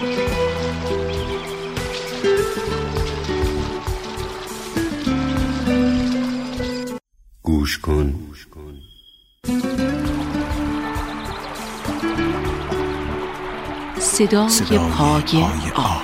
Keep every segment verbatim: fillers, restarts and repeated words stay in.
گوش کن. صدای, صدای پای آب.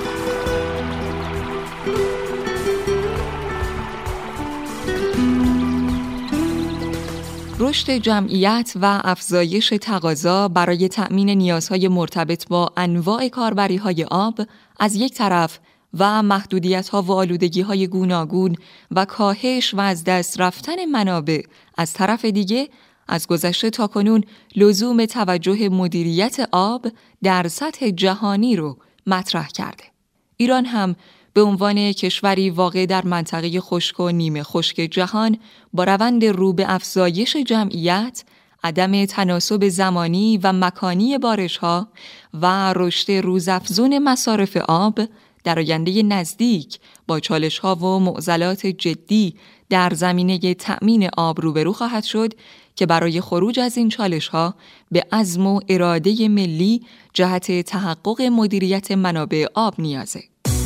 رشد جمعیت و افزایش تقاضا برای تأمین نیازهای مرتبط با انواع کاربری‌های آب از یک طرف و محدودیت‌ها و آلودگی‌های گوناگون و کاهش و از دست رفتن منابع از طرف دیگه، از گذشته تا کنون لزوم توجه مدیریت آب در سطح جهانی رو مطرح کرده. ایران هم به عنوان کشوری واقع در منطقه خشک و نیمه خشک جهان با روند رو به افزایش جمعیت، عدم تناسب زمانی و مکانی بارش‌ها و رشد روزافزون مصارف آب در آینده نزدیک با چالش‌ها و معضلات جدی در زمینه تأمین آب روبرو خواهد شد که برای خروج از این چالش‌ها به عزم و اراده ملی جهت تحقق مدیریت منابع آب نیازه.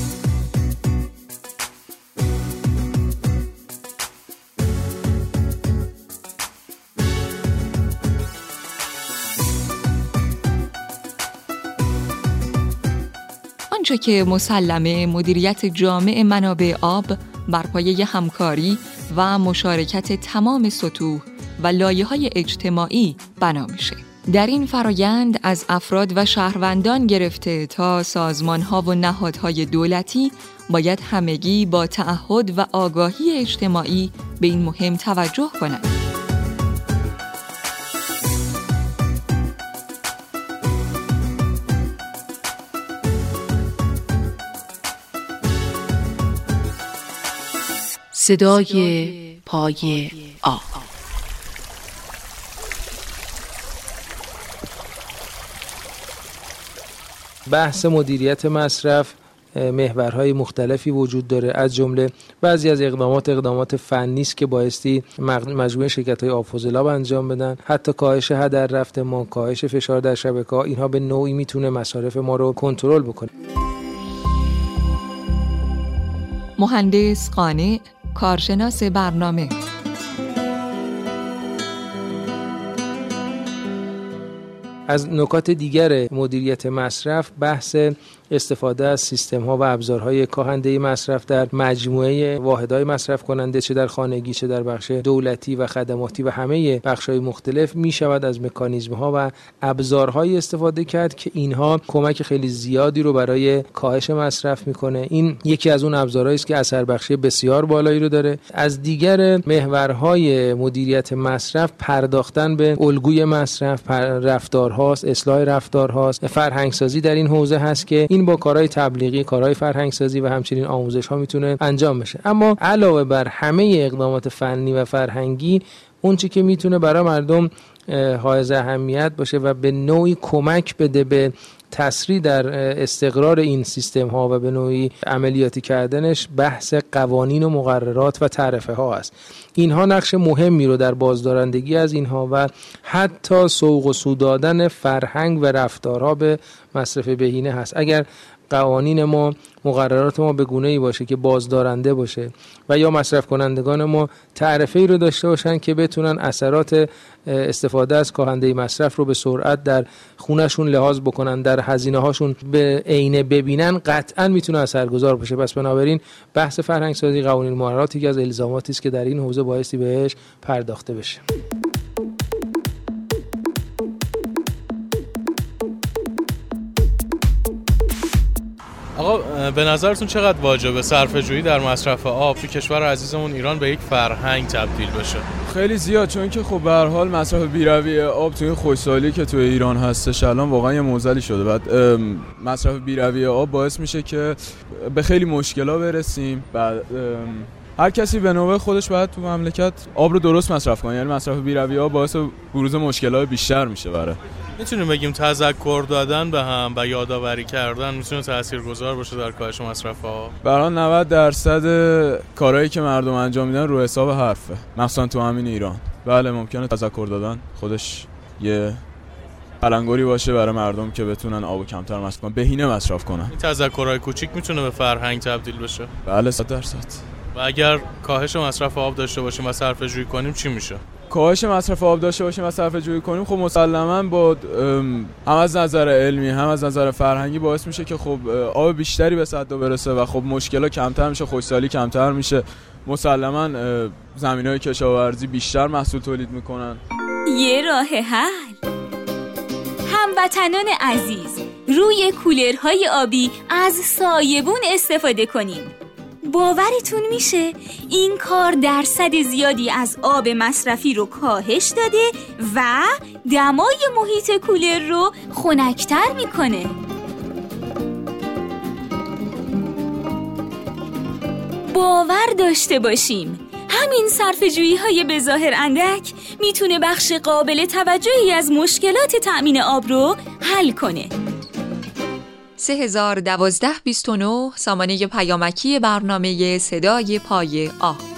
آنچه که مسلمه مدیریت جامع منابع آب بر پایه همکاری و مشارکت تمام سطوح و لایه‌های اجتماعی بنا میشه. در این فرایند از افراد و شهروندان گرفته تا سازمان‌ها و نهادهای دولتی باید همگی با تعهد و آگاهی اجتماعی به این مهم توجه کنند. صدای پای آب. بحث مدیریت مصرف محورهای مختلفی وجود داره، از جمله بعضی از اقدامات اقدامات فنی است که بایستی مجموعه شرکت‌های آب فضلاب انجام بدن، حتی کاهش هدر رفت ما، کاهش فشار در شبکه‌ها، اینها به نوعی میتونه مصارف ما رو کنترل بکنه. مهندس قانع، کارشناس برنامه. از نکات دیگر مدیریت مصرف بحث استفاده از سیستم‌ها و ابزارهای کاهنده مصرف در مجموعه واحدهای مصرف کننده، چه در خانگی چه در بخش دولتی و خدماتی و همه بخش‌های مختلف، می شود از مکانیزم‌ها و ابزارهای استفاده کرد که اینها کمک خیلی زیادی رو برای کاهش مصرف میکنه. این یکی از اون ابزارهایی است که اثر بخشی بسیار بالایی رو داره. از دیگر محورهای مدیریت مصرف پرداختن به الگوی مصرف، رفتارهاست، اصلاح رفتارهاست، فرهنگسازی در این حوزه هست که این با کارهای تبلیغی، کارهای فرهنگسازی و همچنین آموزش ها میتونه انجام بشه. اما علاوه بر همه اقدامات فنی و فرهنگی، اون چیزی که میتونه برای مردم حائز اهمیت باشه و به نوعی کمک بده به تسریع در استقرار این سیستم ها و به نوعی عملیاتی کردنش، بحث قوانین و مقررات و تعرفه ها است. اینها نقش مهمی رو در بازدارندگی از اینها و حتی سوق و سود دادن فرهنگ و رفتارها به مصرف بهینه هست. اگر قوانین ما، مقررات ما به گونه‌ای باشه که بازدارنده باشه و یا مصرف کنندگان ما تعرفه‌ای رو داشته باشن که بتونن اثرات استفاده از کاهنده مصرف رو به سرعت در خونه‌شون لحاظ بکنن، در هزینه‌هاشون به عینه ببینن، قطعاً میتونه اثرگذار باشه. پس بنابراین بحث فرهنگسازی، قوانین، مقررات یکی از الزاماتی است که در این حوزه بایستی بهش پرداخته بشه. آقا به نظرتون چقدر واجبه صرفه‌جویی در مصرف آب تو کشور عزیزمون ایران به یک فرهنگ تبدیل بشه؟ خیلی زیاد، چون که خب به هر حال مصرف بی‌رویه آب توی خشکسالی که توی ایران هستش الان واقعا یه معضلی شده. بعد مصرف بی‌رویه آب باعث میشه که به خیلی مشکلات برسیم. بعد هر کسی به نوبه خودش باید تو مملکت آب رو درست مصرف کنه، یعنی مصرف بی‌رویه آب باعث بروز مشکلات بیشتر میشه. برای میتونیم بگیم تذکر دادن به هم و یادآوری کردن میتونه تاثیرگذار باشه در کاهش مصرف آب؟ برای نود درصد کارهایی که مردم انجام میدن رو حساب حرفه، مخصوصا تو همین ایران. بله ممکنه تذکر دادن خودش یه تلنگری باشه برای مردم که بتونن آبو کمتر مصرف کنن، بهینه مصرف کنن. این تذکرهای کوچیک میتونه به فرهنگ تبدیل بشه؟ بله صد درصد. و اگر کاهش مصرف آب داشته باشیم و صرفه‌جویی کنیم چی میشه؟ کاهش مصرف آب داشته باشیم و صرفه‌جویی کنیم خب مسلماً با هم از نظر علمی هم از نظر فرهنگی باعث میشه که خب آب بیشتری به صدها برسه و خب مشکلات کمتر میشه، خشکسالی کمتر میشه، مسلماً زمینهای کشاورزی بیشتر محصول تولید میکنن. یه راه حل. هموطنان عزیز، روی کولرهای آبی از سایبون استفاده کنیم. باورتون میشه این کار درصد زیادی از آب مصرفی رو کاهش داده و دمای محیط کولر رو خنک‌تر میکنه. باور داشته باشیم همین صرفه‌جویی های به ظاهر اندک میتونه بخش قابل توجهی از مشکلات تأمین آب رو حل کنه. سه هزار و دوازده بیست و نه سامانه پیامکی برنامه صدای پای آب.